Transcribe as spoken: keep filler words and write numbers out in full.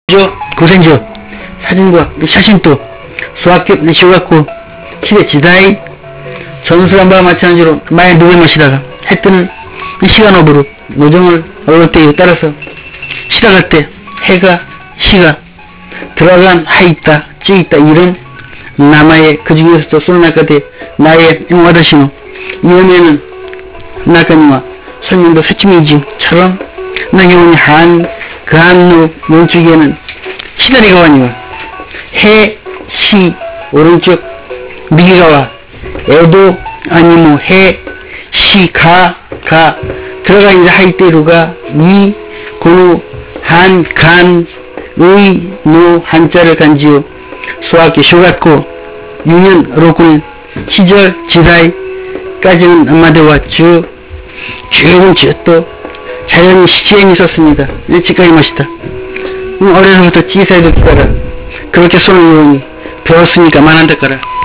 고생죠. 사진과 샤신도 수학교 시오갖고 시대 지다이 전술한 바와 마찬가지로 마에 누굴 마시다가 해 뜨는 시간업으로 노정을 얻을 때에 따라서 시작할 때 해가 시가 들어간 하있다 찌있다 이런 남아의 그 중에서도 소나카데 나의 와다시노 이음에는 나카니와 설명도 세치미징처럼 나경원이 한 그 한누 왼쪽에는 시다리가 와니와 해, 시, 오른쪽 미기가와 에도 아니모 해, 시, 가, 가 들어가 이제 하이때루가 이, 고누, 한, 간, 의, 노, 한자를 간지요 소학교 쇼갓고 육 년 로군 시절 지다이까지는 엄마대와 주 주요는 주또 자연히 시행이 있었습니다. 일찍까지 마시다. 어려서부터 찌사이도 따라 그렇게 손을 놓으니 배웠으니까 만한다 까라.